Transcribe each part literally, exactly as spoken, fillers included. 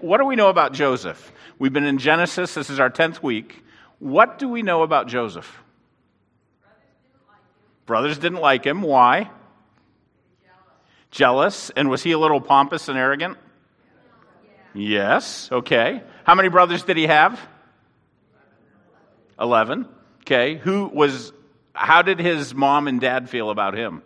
what do we know about Joseph? We've been in Genesis. This is our tenth week. What do we know about Joseph? Brothers didn't like him. Why? Jealous. And was he a little pompous and arrogant? Yes. Okay. How many brothers did he have? Eleven. Okay. Who was, how did his mom and dad feel about him?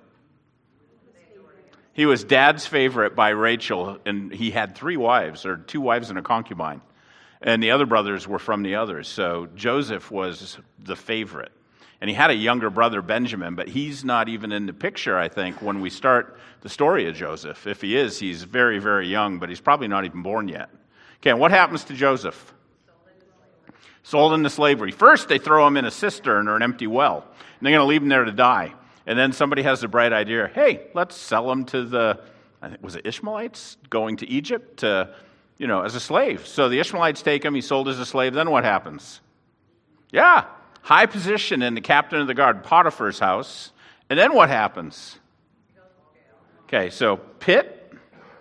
He was dad's favorite by Rachel, and he had three wives, or two wives and a concubine. And the other brothers were from the others. So Joseph was the favorite. And he had a younger brother, Benjamin, but he's not even in the picture, I think, when we start the story of Joseph. If he is, he's very, very young, but he's probably not even born yet. Okay, and what happens to Joseph? Sold into slavery. First, they throw him in a cistern or an empty well, and they're going to leave him there to die. And then somebody has the bright idea, hey, let's sell him to the, I think, was it Ishmaelites, going to Egypt to, you know, as a slave. So the Ishmaelites take him, he's sold as a slave, then what happens? Yeah, high position in the captain of the guard, Potiphar's house. And then what happens? Okay, so pit,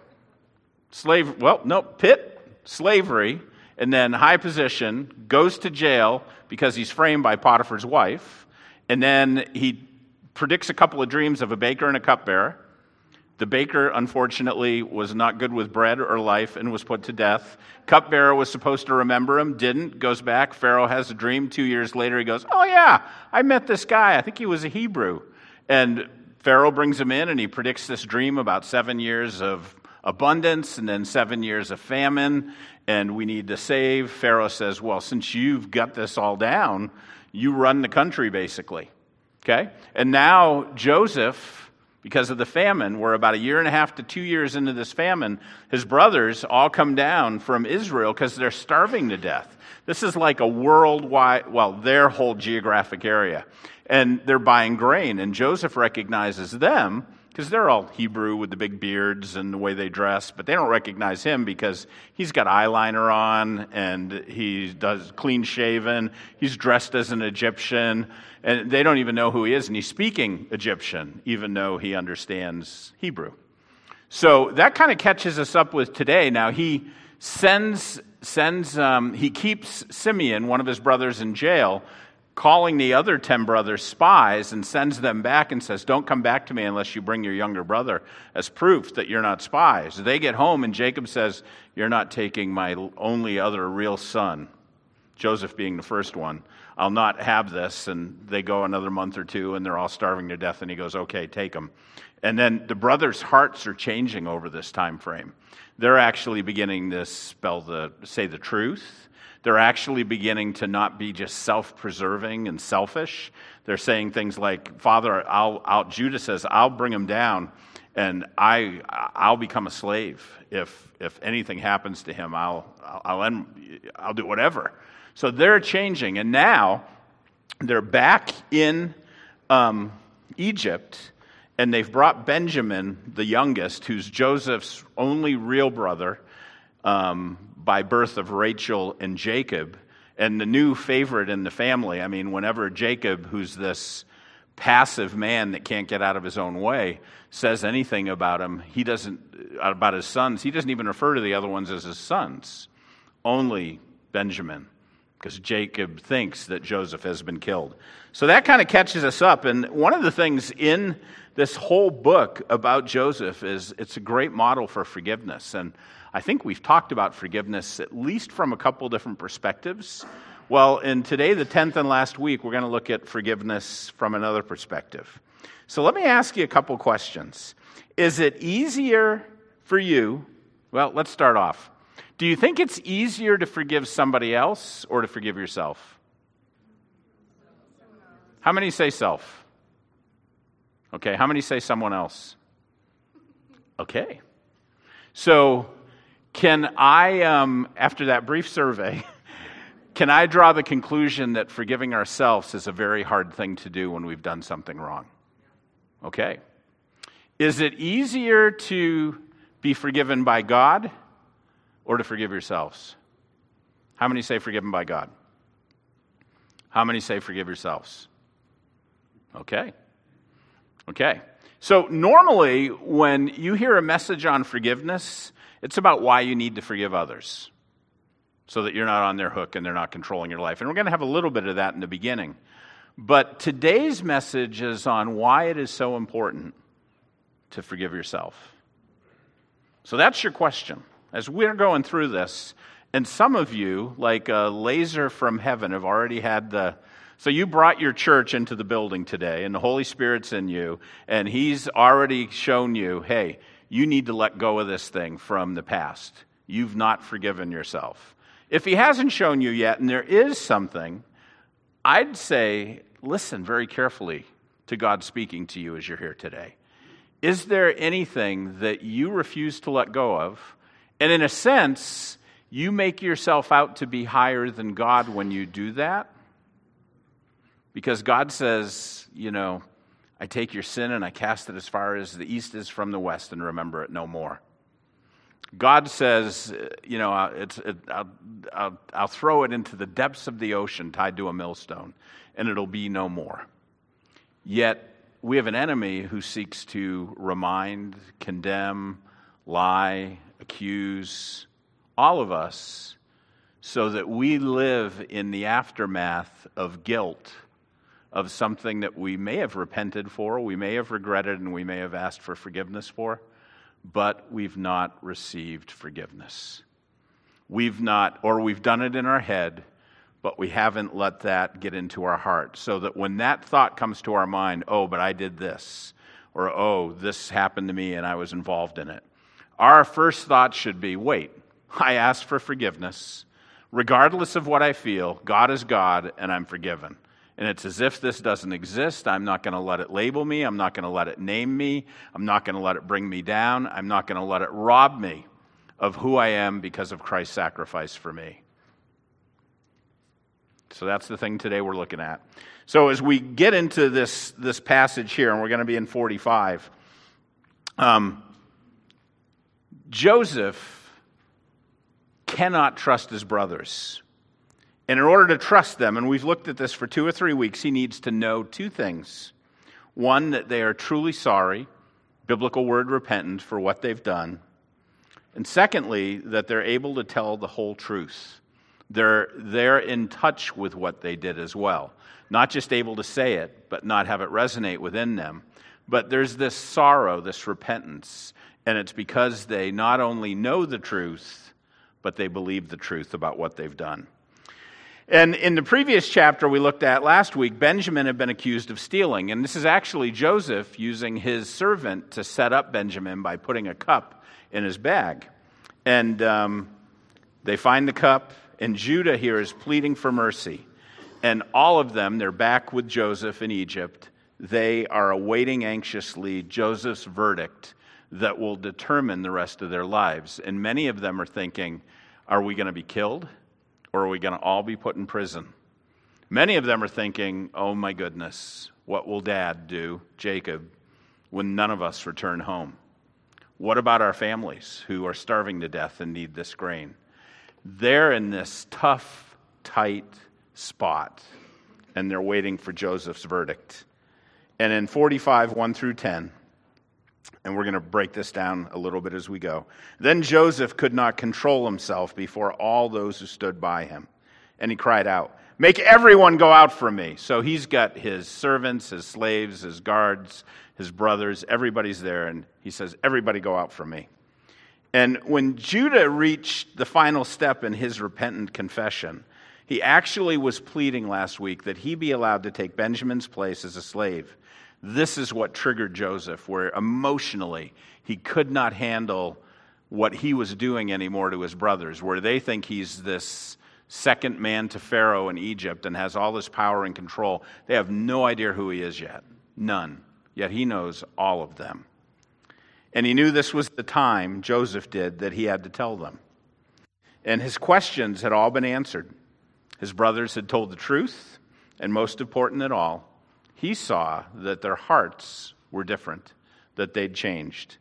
slave, well, no, pit, slavery, and then high position, goes to jail because he's framed by Potiphar's wife. And then he predicts a couple of dreams of a baker and a cupbearer. The baker, unfortunately, was not good with bread or life and was put to death. Cupbearer was supposed to remember him, didn't, goes back. Pharaoh has a dream. Two years later, he goes, oh yeah, I met this guy. I think he was a Hebrew. And Pharaoh brings him in, and he predicts this dream about seven years of abundance and then seven years of famine, and we need to save. Pharaoh says, well, since you've got this all down, you run the country, basically. Okay? And now Joseph, because of the famine, we're about a year and a half to two years into this famine, his brothers all come down from Israel because they're starving to death. This is like a worldwide, well, their whole geographic area. And they're buying grain, and Joseph recognizes them because they're all Hebrew with the big beards and the way they dress, but they don't recognize him because he's got eyeliner on and he does clean shaven. He's dressed as an Egyptian, and they don't even know who he is, and he's speaking Egyptian, even though he understands Hebrew. So that kind of catches us up with today. Now he sends sends um, he keeps Simeon, one of his brothers, in jail, calling the other ten brothers spies, and sends them back and says, don't come back to me unless you bring your younger brother as proof that you're not spies. They get home, and Jacob says, you're not taking my only other real son, Joseph being the first one. I'll not have this. And they go another month or two, and they're all starving to death, and he goes, okay, take them. And then the brothers' hearts are changing over this time frame. They're actually beginning to spell the say the truth. They're actually beginning to not be just self-preserving and selfish. They're saying things like, Father, I'll, I'll, Judah says, I'll bring him down, and I, I'll become a slave. If if anything happens to him, I'll, I'll, end, I'll do whatever. So they're changing, and now they're back in um, Egypt, and they've brought Benjamin, the youngest, who's Joseph's only real brother, um, by birth of Rachel and Jacob, and the new favorite in the family. I mean, whenever Jacob, who's this passive man that can't get out of his own way, says anything about him, he doesn't, about his sons, he doesn't even refer to the other ones as his sons, only Benjamin, because Jacob thinks that Joseph has been killed. So that kind of catches us up, and one of the things in this whole book about Joseph is it's a great model for forgiveness, and I think we've talked about forgiveness at least from a couple different perspectives. Well, in today, the tenth and last week, we're going to look at forgiveness from another perspective. So let me ask you a couple questions. Is it easier for you, well, let's start off. Do you think it's easier to forgive somebody else or to forgive yourself? How many say self? Okay, how many say someone else? Okay. So can I, um, after that brief survey, can I draw the conclusion that forgiving ourselves is a very hard thing to do when we've done something wrong? Okay. Is it easier to be forgiven by God or to forgive yourselves? How many say forgiven by God? How many say forgive yourselves? Okay. Okay. So normally, when you hear a message on forgiveness, it's about why you need to forgive others so that you're not on their hook and they're not controlling your life. And we're going to have a little bit of that in the beginning. But today's message is on why it is so important to forgive yourself. So that's your question. As we're going through this, and some of you, like a laser from heaven, have already had the... So you brought your church into the building today, and the Holy Spirit's in you, and He's already shown you, hey, you need to let go of this thing from the past. You've not forgiven yourself. If He hasn't shown you yet, and there is something, I'd say, listen very carefully to God speaking to you as you're here today. Is there anything that you refuse to let go of? And in a sense, you make yourself out to be higher than God when you do that. Because God says, you know, I take your sin and I cast it as far as the east is from the west and remember it no more. God says, you know, it's, it, I'll, I'll, I'll throw it into the depths of the ocean tied to a millstone and it'll be no more. Yet we have an enemy who seeks to remind, condemn, lie, accuse all of us so that we live in the aftermath of guilt of something that we may have repented for, we may have regretted, and we may have asked for forgiveness for, but we've not received forgiveness. We've not, or we've done it in our head, but we haven't let that get into our heart, so that when that thought comes to our mind, oh, but I did this, or oh, this happened to me and I was involved in it, our first thought should be, wait, I asked for forgiveness. Regardless of what I feel, God is God and I'm forgiven. And it's as if this doesn't exist. I'm not going to let it label me. I'm not going to let it name me. I'm not going to let it bring me down. I'm not going to let it rob me of who I am because of Christ's sacrifice for me. So that's the thing today we're looking at. So as we get into this, this passage here, and we're going to be in forty-five, um, Joseph cannot trust his brothers. And in order to trust them, and we've looked at this for two or three weeks, he needs to know two things. One, that they are truly sorry, biblical word repentant, for what they've done. And secondly, that they're able to tell the whole truth. They're, they're in touch with what they did as well. Not just able to say it, but not have it resonate within them. But there's this sorrow, this repentance, and it's because they not only know the truth, but they believe the truth about what they've done. And in the previous chapter we looked at last week, Benjamin had been accused of stealing. And this is actually Joseph using his servant to set up Benjamin by putting a cup in his bag. And um, they find the cup, and Judah here is pleading for mercy. And all of them, they're back with Joseph in Egypt. They are awaiting anxiously Joseph's verdict that will determine the rest of their lives. And many of them are thinking, are we going to be killed? Or are we going to all be put in prison? Many of them are thinking, oh my goodness, what will Dad do, Jacob, when none of us return home? What about our families who are starving to death and need this grain? They're in this tough, tight spot, and they're waiting for Joseph's verdict. And in forty-five, one through ten, and we're going to break this down a little bit as we go. Then Joseph could not control himself before all those who stood by him. And he cried out, make everyone go out from me. So he's got his servants, his slaves, his guards, his brothers, everybody's there. And he says, everybody go out from me. And when Judah reached the final step in his repentant confession, he actually was pleading last week that he be allowed to take Benjamin's place as a slave. This is what triggered Joseph, where emotionally he could not handle what he was doing anymore to his brothers, where they think he's this second man to Pharaoh in Egypt and has all this power and control. They have no idea who he is yet. None. Yet he knows all of them. And he knew this was the time, Joseph did, that he had to tell them. And his questions had all been answered. His brothers had told the truth, and most important at all, he saw that their hearts were different, that they'd changed.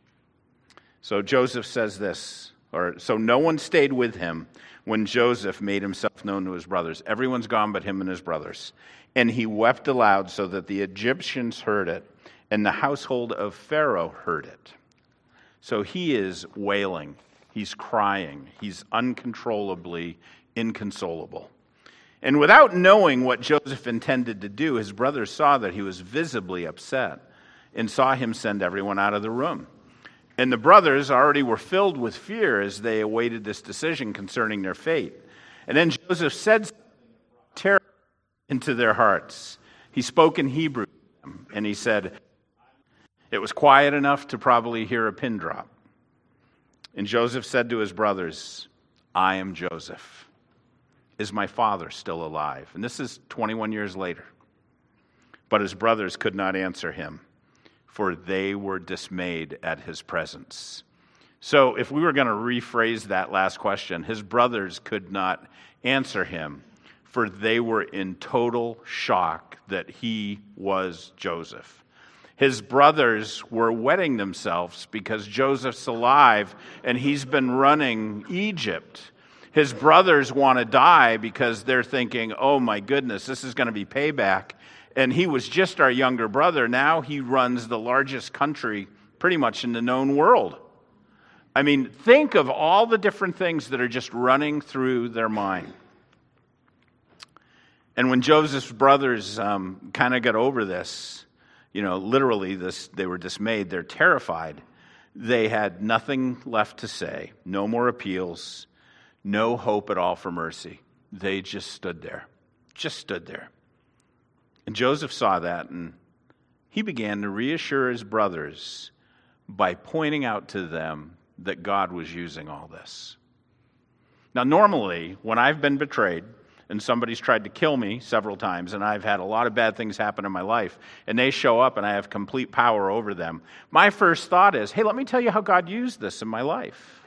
So Joseph says this, or so no one stayed with him when Joseph made himself known to his brothers. Everyone's gone but him and his brothers. And he wept aloud so that the Egyptians heard it. and the household of Pharaoh heard it. So he is wailing, he's crying, he's uncontrollably inconsolable. And without knowing what Joseph intended to do, his brothers saw that he was visibly upset and saw him send everyone out of the room. And the brothers already were filled with fear as they awaited this decision concerning their fate. And then Joseph said terror into their hearts. He spoke in Hebrew to them, and he said, it was quiet enough to probably hear a pin drop. And Joseph said to his brothers, I am Joseph. Is my father still alive? And this is twenty-one years later. But his brothers could not answer him, for they were dismayed at his presence. So if we were going to rephrase that last question, his brothers could not answer him, for they were in total shock that he was Joseph. His brothers were wetting themselves because Joseph's alive and he's been running Egypt. His brothers want to die because they're thinking, oh my goodness, this is going to be payback. And he was just our younger brother. Now he runs the largest country pretty much in the known world. I mean, think of all the different things that are just running through their mind. And when Joseph's brothers um, kind of got over this, you know, literally this, they were dismayed, they're terrified. They had nothing left to say, no more appeals, no hope at all for mercy. They just stood there, just stood there. And Joseph saw that, and he began to reassure his brothers by pointing out to them that God was using all this. Now, normally, when I've been betrayed, and somebody's tried to kill me several times, and I've had a lot of bad things happen in my life, and they show up and I have complete power over them, my first thought is, hey, let me tell you how God used this in my life.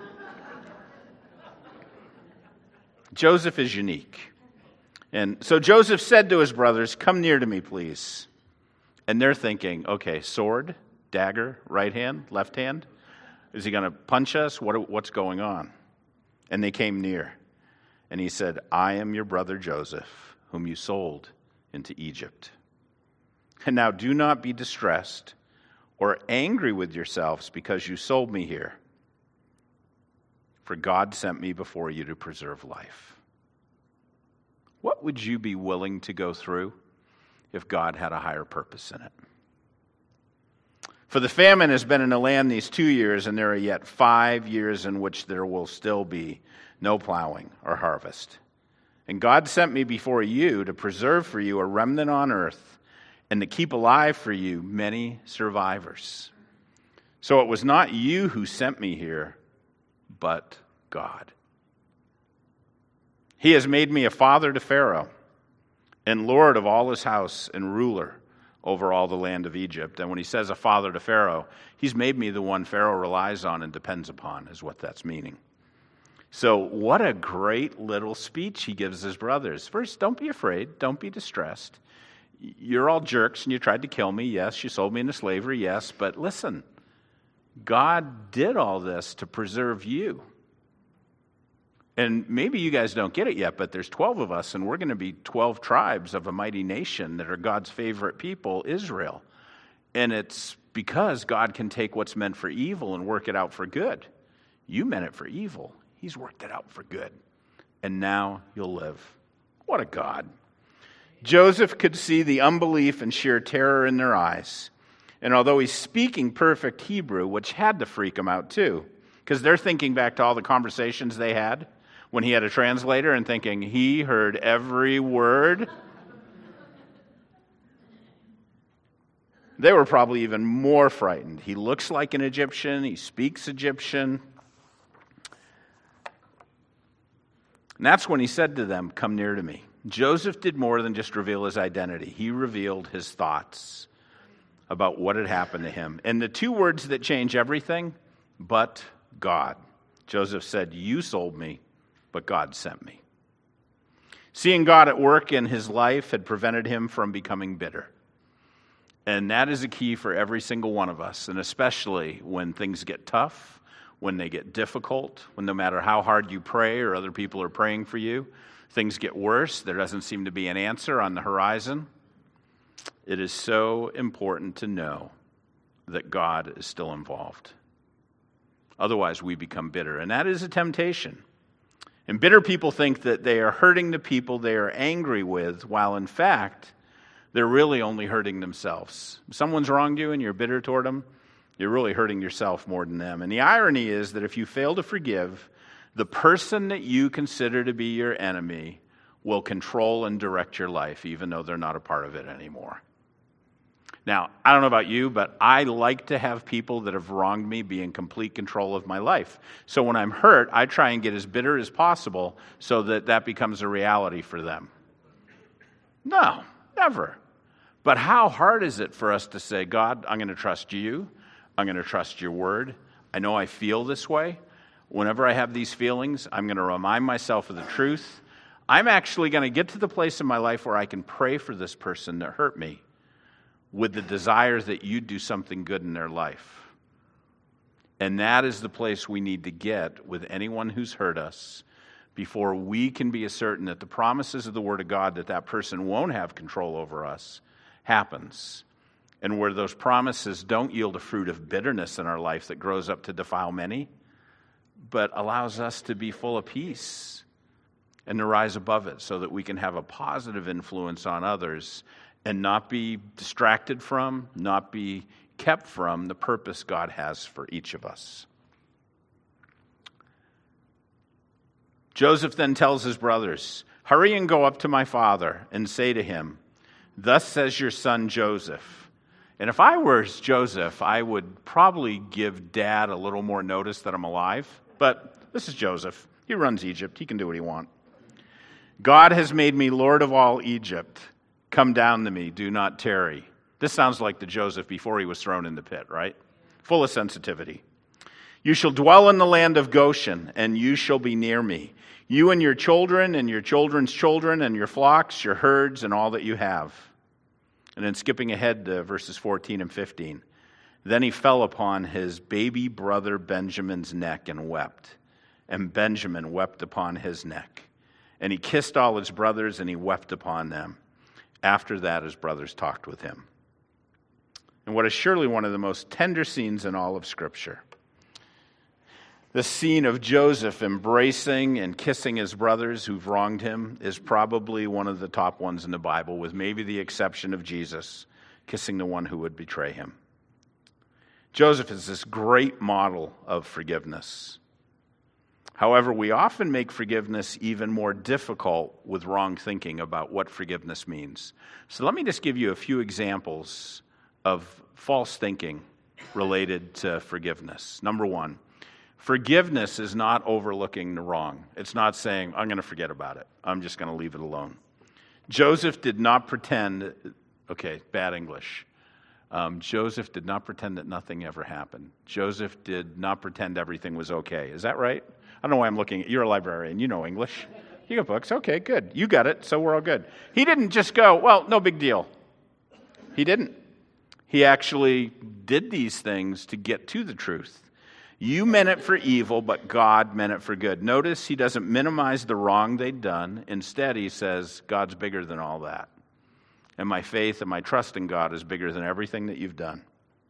Joseph is unique. And so Joseph said to his brothers, come near to me, please. And they're thinking, okay, sword, dagger, right hand, left hand? Is he going to punch us? What, what's going on? And they came near. And he said, I am your brother Joseph, whom you sold into Egypt. And now do not be distressed or angry with yourselves because you sold me here. For God sent me before you to preserve life. What would you be willing to go through if God had a higher purpose in it? For the famine has been in the land these two years, and there are yet five years in which there will still be no plowing or harvest. And God sent me before you to preserve for you a remnant on earth and to keep alive for you many survivors. So it was not you who sent me here, but God. He has made me a father to Pharaoh and Lord of all his house and ruler over all the land of Egypt. And when he says a father to Pharaoh, he's made me the one Pharaoh relies on and depends upon, is what that's meaning. So what a great little speech he gives his brothers. First, don't be afraid. Don't be distressed. You're all jerks and you tried to kill me. Yes, you sold me into slavery. Yes, but listen, God did all this to preserve you. And maybe you guys don't get it yet, but there's twelve of us, and we're going to be twelve tribes of a mighty nation that are God's favorite people, Israel. And it's because God can take what's meant for evil and work it out for good. You meant it for evil. He's worked it out for good. And now you'll live. What a God. Joseph could see the unbelief and sheer terror in their eyes. And although he's speaking perfect Hebrew, which had to freak him out too, because they're thinking back to all the conversations they had when he had a translator and thinking he heard every word. They were probably even more frightened. He looks like an Egyptian. He speaks Egyptian. And that's when he said to them, come near to me. Joseph did more than just reveal his identity. He revealed his thoughts about what had happened to him. And the two words that change everything, but God. Joseph said, you sold me, but God sent me. Seeing God at work in his life had prevented him from becoming bitter. And that is a key for every single one of us, and especially when things get tough, when they get difficult, when no matter how hard you pray or other people are praying for you, things get worse, there doesn't seem to be an answer on the horizon. it is so important to know that God is still involved. Otherwise, we become bitter, and that is a temptation. And bitter people think that they are hurting the people they are angry with, while in fact, they're really only hurting themselves. If someone's wronged you and you're bitter toward them, you're really hurting yourself more than them. And the irony is that if you fail to forgive, the person that you consider to be your enemy will control and direct your life, even though they're not a part of it anymore. Now, I don't know about you, but I like to have people that have wronged me be in complete control of my life. So when I'm hurt, I try and get as bitter as possible so that that becomes a reality for them. No, never. But how hard is it for us to say, God, I'm going to trust you. I'm going to trust your word. I know I feel this way. Whenever I have these feelings, I'm going to remind myself of the truth. I'm actually going to get to the place in my life where I can pray for this person that hurt me with the desire that you do something good in their life. And that is the place we need to get with anyone who's hurt us before we can be certain that the promises of the Word of God that that person won't have control over us happens. And where those promises don't yield a fruit of bitterness in our life that grows up to defile many, but allows us to be full of peace and to rise above it so that we can have a positive influence on others and not be distracted from, not be kept from the purpose God has for each of us. Joseph then tells his brothers, hurry and go up to my father and say to him, thus says your son Joseph. And if I were Joseph, I would probably give Dad a little more notice that I'm alive. But this is Joseph. He runs Egypt. He can do what he wants. God has made me Lord of all Egypt. Come down to me. Do not tarry. This sounds like the Joseph before he was thrown in the pit, right? Full of sensitivity. You shall dwell in the land of Goshen, and you shall be near me. You and your children and your children's children and your flocks, your herds, and all that you have. And then skipping ahead to verses fourteen and fifteen. Then he fell upon his baby brother Benjamin's neck and wept. And Benjamin wept upon his neck. And he kissed all his brothers, and he wept upon them. After that, his brothers talked with him. And what is surely one of the most tender scenes in all of Scripture. The scene of Joseph embracing and kissing his brothers who've wronged him is probably one of the top ones in the Bible, with maybe the exception of Jesus kissing the one who would betray him. Joseph is this great model of forgiveness. However, we often make forgiveness even more difficult with wrong thinking about what forgiveness means. So let me just give you a few examples of false thinking related to forgiveness. Number one, forgiveness is not overlooking the wrong. It's not saying, I'm going to forget about it. I'm just going to leave it alone. Joseph did not pretend, okay, bad English. Um, Joseph did not pretend that nothing ever happened. Joseph did not pretend everything was okay. Is that right? I don't know why I'm looking at, you're a librarian, you know English. You got books, okay, good. You got it, so we're all good. He didn't just go, well, no big deal. He didn't. He actually did these things to get to the truth. You meant it for evil, but God meant it for good. Notice he doesn't minimize the wrong they'd done. Instead, he says, God's bigger than all that. And my faith and my trust in God is bigger than everything that you've done.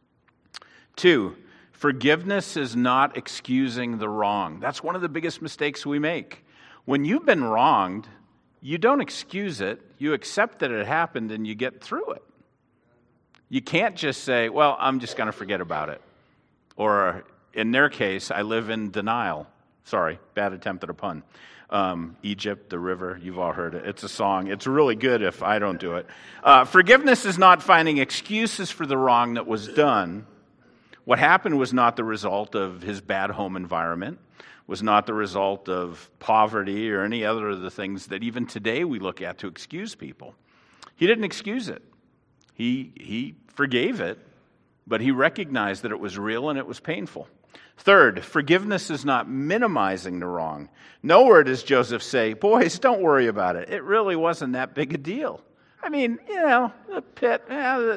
Two, forgiveness is not excusing the wrong. That's one of the biggest mistakes we make. When you've been wronged, you don't excuse it. You accept that it happened and you get through it. You can't just say, well, I'm just going to forget about it. Or in their case, I live in denial. Sorry, bad attempt at a pun. Um, Egypt, the river, you've all heard it. It's a song. It's really good if I don't do it. Uh, forgiveness is not finding excuses for the wrong that was done. What happened was not the result of his bad home environment, was not the result of poverty or any other of the things that even today we look at to excuse people. He didn't excuse it. He, he forgave it, but he recognized that it was real and it was painful. Third, forgiveness is not minimizing the wrong. Nowhere does Joseph say, boys, don't worry about it. It really wasn't that big a deal. I mean, you know, the pit, yeah,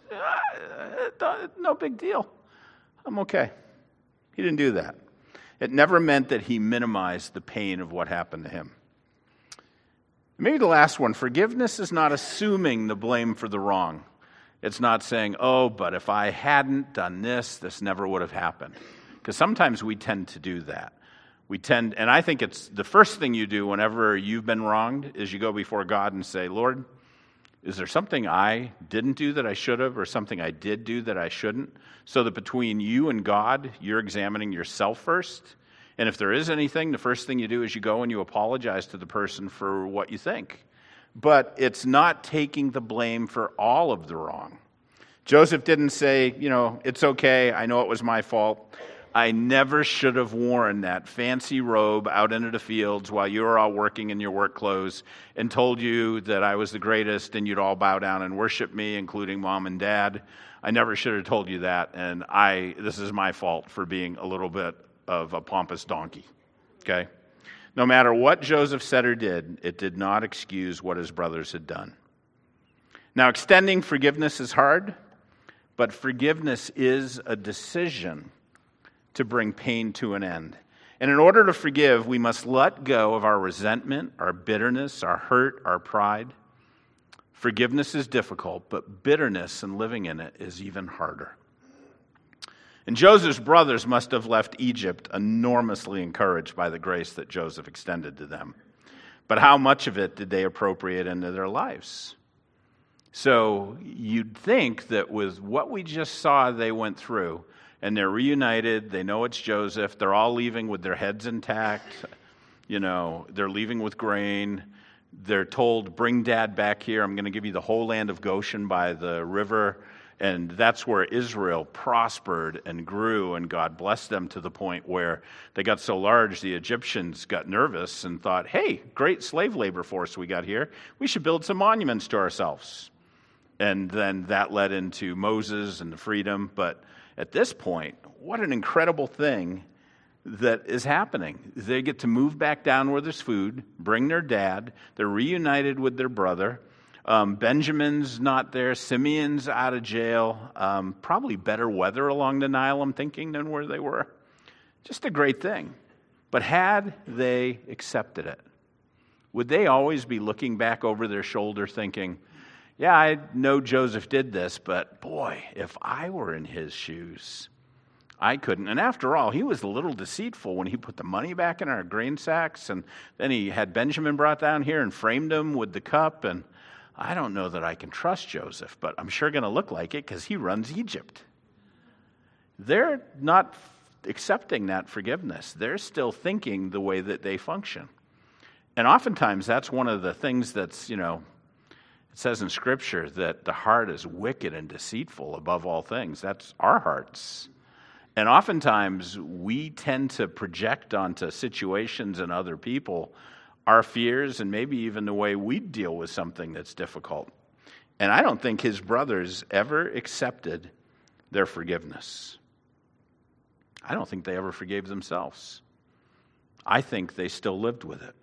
no big deal. I'm okay. He didn't do that. It never meant that he minimized the pain of what happened to him. Maybe the last one, forgiveness is not assuming the blame for the wrong. It's not saying, oh, but if I hadn't done this, this never would have happened. Because sometimes we tend to do that. We tend, and I think it's the first thing you do whenever you've been wronged is you go before God and say, Lord, is there something I didn't do that I should have, or something I did do that I shouldn't? So that between you and God, you're examining yourself first. And if there is anything, the first thing you do is you go and you apologize to the person for what you think. But it's not taking the blame for all of the wrong. Joseph didn't say, you know, it's okay, I know it was my fault. I never should have worn that fancy robe out into the fields while you were all working in your work clothes and told you that I was the greatest and you'd all bow down and worship me, including mom and dad. I never should have told you that, and I this is my fault for being a little bit of a pompous donkey. Okay? No matter what Joseph said or did, it did not excuse what his brothers had done. Now, extending forgiveness is hard, but forgiveness is a decision to bring pain to an end. And in order to forgive, we must let go of our resentment, our bitterness, our hurt, our pride. Forgiveness is difficult, but bitterness and living in it is even harder. And Joseph's brothers must have left Egypt enormously encouraged by the grace that Joseph extended to them. But how much of it did they appropriate into their lives? So you'd think that with what we just saw they went through, and they're reunited, they know it's Joseph, they're all leaving with their heads intact, you know, they're leaving with grain, they're told, bring dad back here, I'm going to give you the whole land of Goshen by the river, and that's where Israel prospered and grew, and God blessed them to the point where they got so large the Egyptians got nervous and thought, hey, great slave labor force we got here, we should build some monuments to ourselves. And then that led into Moses and the freedom, but at this point, what an incredible thing that is happening. They get to move back down where there's food, bring their dad, they're reunited with their brother. Um, Benjamin's not there, Simeon's out of jail, um, probably better weather along the Nile, I'm thinking, than where they were. Just a great thing. But had they accepted it, would they always be looking back over their shoulder thinking, yeah, I know Joseph did this, but boy, if I were in his shoes, I couldn't. And after all, he was a little deceitful when he put the money back in our grain sacks, and then he had Benjamin brought down here and framed him with the cup, and I don't know that I can trust Joseph, but I'm sure going to look like it because he runs Egypt. They're not accepting that forgiveness. They're still thinking the way that they function. And oftentimes that's one of the things that's, you know, it says in Scripture that the heart is wicked and deceitful above all things. That's our hearts. And oftentimes we tend to project onto situations and other people our fears and maybe even the way we deal with something that's difficult. And I don't think his brothers ever accepted their forgiveness. I don't think they ever forgave themselves. I think they still lived with it.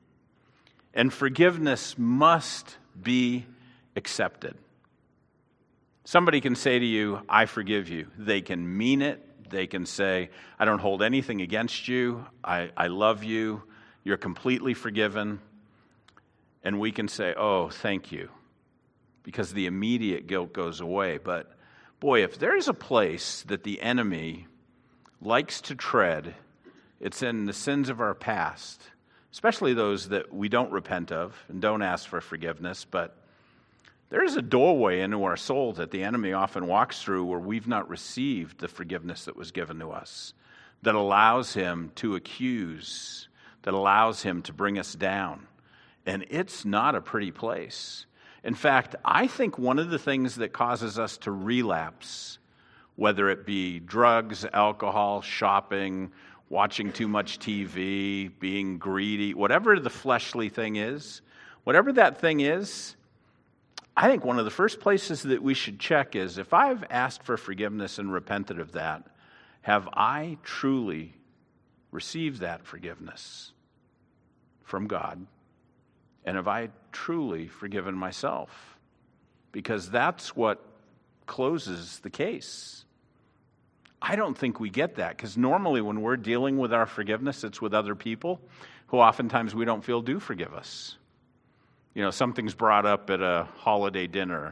And forgiveness must be accepted. Somebody can say to you, I forgive you. They can mean it. They can say, I don't hold anything against you. I, I love you. You're completely forgiven. And we can say, oh, thank you. Because the immediate guilt goes away. But boy, if there's a place that the enemy likes to tread, it's in the sins of our past, especially those that we don't repent of and don't ask for forgiveness. But there is a doorway into our soul that the enemy often walks through where we've not received the forgiveness that was given to us, that allows him to accuse, that allows him to bring us down. And it's not a pretty place. In fact, I think one of the things that causes us to relapse, whether it be drugs, alcohol, shopping, watching too much T V, being greedy, whatever the fleshly thing is, whatever that thing is, I think one of the first places that we should check is, if I've asked for forgiveness and repented of that, have I truly received that forgiveness from God? And have I truly forgiven myself? Because that's what closes the case. I don't think we get that, because normally when we're dealing with our forgiveness, it's with other people who oftentimes we don't feel do forgive us. You know, something's brought up at a holiday dinner.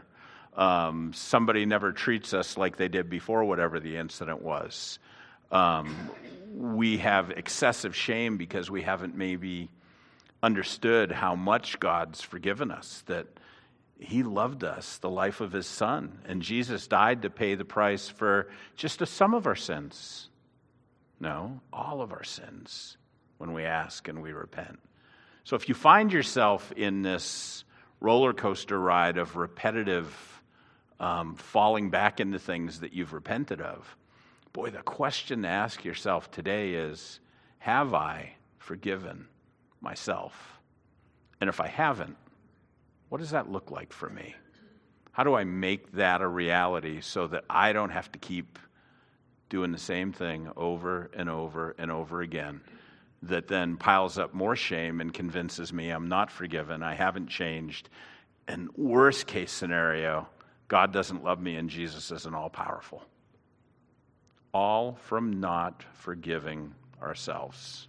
Um, somebody never treats us like they did before whatever the incident was. Um, we have excessive shame because we haven't maybe understood how much God's forgiven us, that he loved us, the life of his son, and Jesus died to pay the price for just a, some of our sins. No, all of our sins when we ask and we repent. So if you find yourself in this roller coaster ride of repetitive um, falling back into things that you've repented of, boy, the question to ask yourself today is, have I forgiven myself? And if I haven't, what does that look like for me? How do I make that a reality so that I don't have to keep doing the same thing over and over and over again, that then piles up more shame and convinces me I'm not forgiven, I haven't changed, and worst case scenario, God doesn't love me and Jesus isn't all-powerful. All from not forgiving ourselves.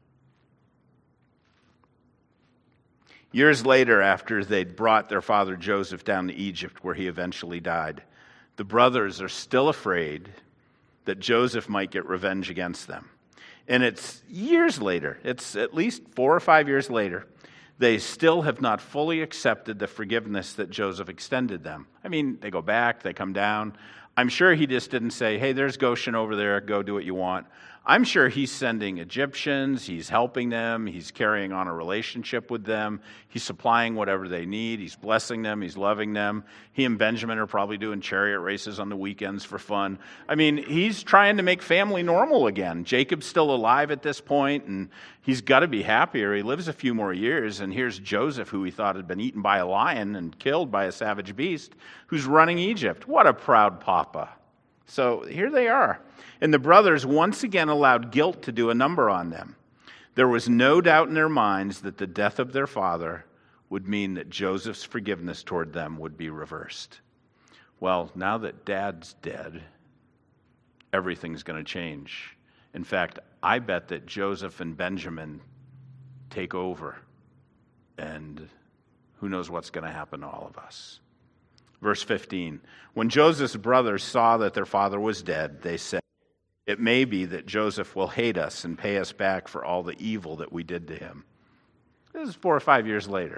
Years later, after they'd brought their father Joseph down to Egypt, where he eventually died, the brothers are still afraid that Joseph might get revenge against them. And it's years later, it's at least four or five years later, they still have not fully accepted the forgiveness that Joseph extended them. I mean, they go back, they come down. I'm sure he just didn't say, hey, there's Goshen over there, go do what you want. I'm sure he's sending Egyptians, he's helping them, he's carrying on a relationship with them, he's supplying whatever they need, he's blessing them, he's loving them. He and Benjamin are probably doing chariot races on the weekends for fun. I mean, he's trying to make family normal again. Jacob's still alive at this point, and he's got to be happier. He lives a few more years, and here's Joseph, who he thought had been eaten by a lion and killed by a savage beast, who's running Egypt. What a proud papa. So here they are. And the brothers once again allowed guilt to do a number on them. There was no doubt in their minds that the death of their father would mean that Joseph's forgiveness toward them would be reversed. Well, now that Dad's dead, everything's going to change. In fact, I bet that Joseph and Benjamin take over, and who knows what's going to happen to all of us. Verse fifteen, when Joseph's brothers saw that their father was dead, they said, it may be that Joseph will hate us and pay us back for all the evil that we did to him. This is four or five years later.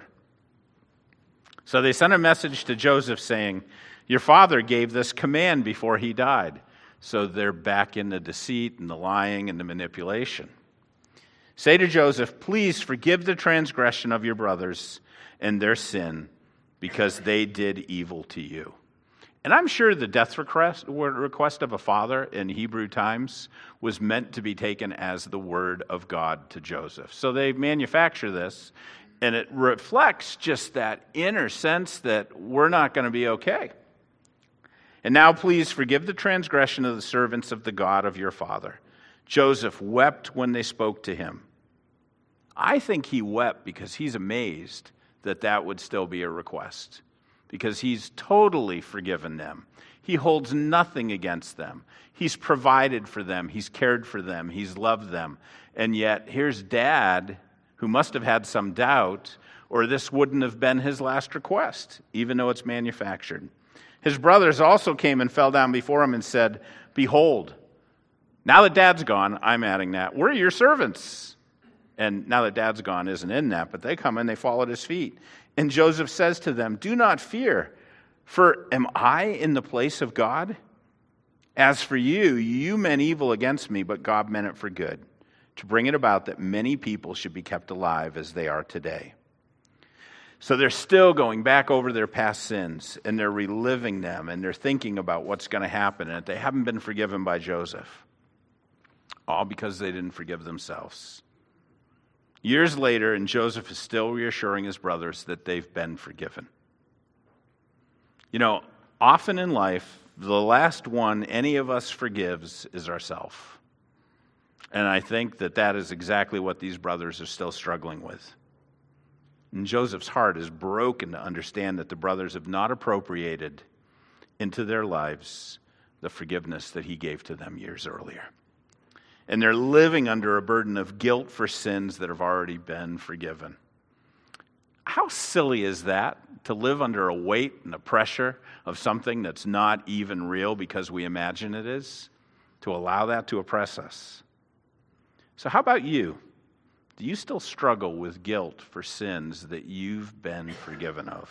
So they sent a message to Joseph saying, your father gave this command before he died. So they're back in the deceit and the lying and the manipulation. Say to Joseph, please forgive the transgression of your brothers and their sin, because they did evil to you. And I'm sure the death request, request of a father in Hebrew times was meant to be taken as the word of God to Joseph. So they manufacture this, and it reflects just that inner sense that we're not going to be okay. And now please forgive the transgression of the servants of the God of your father. Joseph wept when they spoke to him. I think he wept because he's amazed that that would still be a request, because he's totally forgiven them. He holds nothing against them. He's provided for them. He's cared for them. He's loved them. And yet, here's Dad, who must have had some doubt, or this wouldn't have been his last request, even though it's manufactured. His brothers also came and fell down before him and said, behold, now that Dad's gone, I'm adding that, we're your servants. And now that Dad's gone isn't in that, but they come and they fall at his feet. And Joseph says to them, do not fear, for am I in the place of God? As for you, you meant evil against me, but God meant it for good, to bring it about that many people should be kept alive as they are today. So they're still going back over their past sins, and they're reliving them, and they're thinking about what's going to happen, and they haven't been forgiven by Joseph. All because they didn't forgive themselves. Years later, and Joseph is still reassuring his brothers that they've been forgiven. You know, often in life, the last one any of us forgives is ourselves. And I think that that is exactly what these brothers are still struggling with. And Joseph's heart is broken to understand that the brothers have not appropriated into their lives the forgiveness that he gave to them years earlier. And they're living under a burden of guilt for sins that have already been forgiven. how silly is that, to live under a weight and a pressure of something that's not even real because we imagine it is, to allow that to oppress us? So how about you? Do you still struggle with guilt for sins that you've been forgiven of?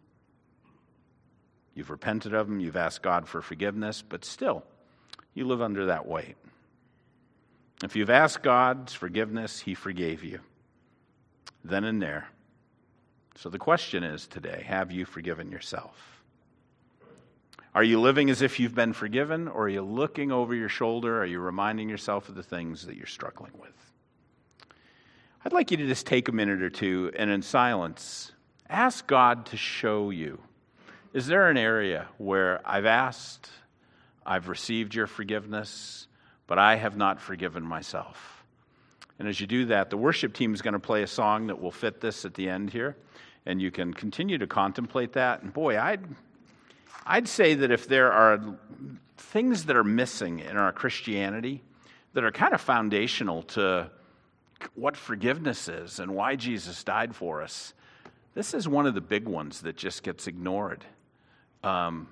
You've repented of them, you've asked God for forgiveness, but still, you live under that weight. If you've asked God's forgiveness, He forgave you. Then and there. So the question is today, have you forgiven yourself? Are you living as if you've been forgiven, or are you looking over your shoulder? Are you reminding yourself of the things that you're struggling with? I'd like you to just take a minute or two and in silence, ask God to show you. Is there an area where I've asked, I've received your forgiveness, but I have not forgiven myself? And as you do that, the worship team is going to play a song that will fit this at the end here, and you can continue to contemplate that. And boy, I'd, I'd say that if there are things that are missing in our Christianity that are kind of foundational to what forgiveness is and why Jesus died for us, this is one of the big ones that just gets ignored. Um,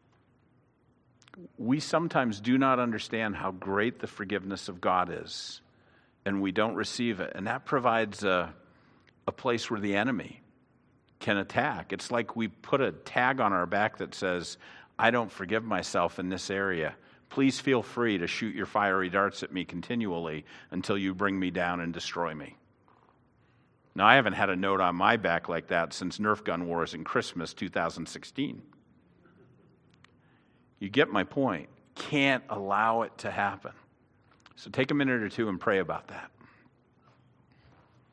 we sometimes do not understand how great the forgiveness of God is, and we don't receive it. And that provides a, a place where the enemy can attack. It's like we put a tag on our back that says, I don't forgive myself in this area. Please feel free to shoot your fiery darts at me continually until you bring me down and destroy me. Now, I haven't had a note on my back like that since Nerf gun wars in Christmas two thousand sixteen. You get my point. Can't allow it to happen. So take a minute or two and pray about that.